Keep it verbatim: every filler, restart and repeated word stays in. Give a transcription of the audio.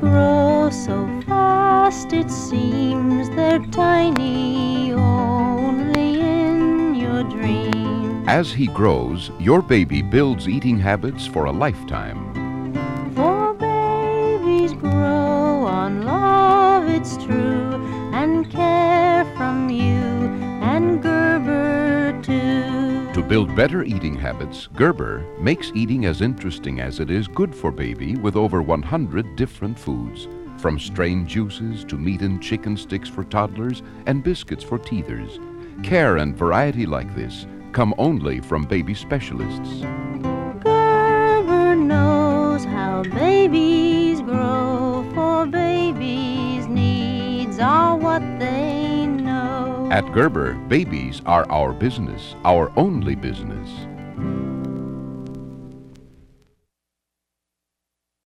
grow so fast, it seems they're tiny only in your dreams. As he grows, your baby builds eating habits for a lifetime. For babies grow on love, it's true, and care from you and Gerber too. To build better eating habits, Gerber makes eating as interesting as it is good for baby with over one hundred different foods, from strained juices to meat and chicken sticks for toddlers and biscuits for teethers. Care and variety like this come only from baby specialists. Gerber knows how babies grow, for babies' needs are what they know. At Gerber, babies are our business, our only business.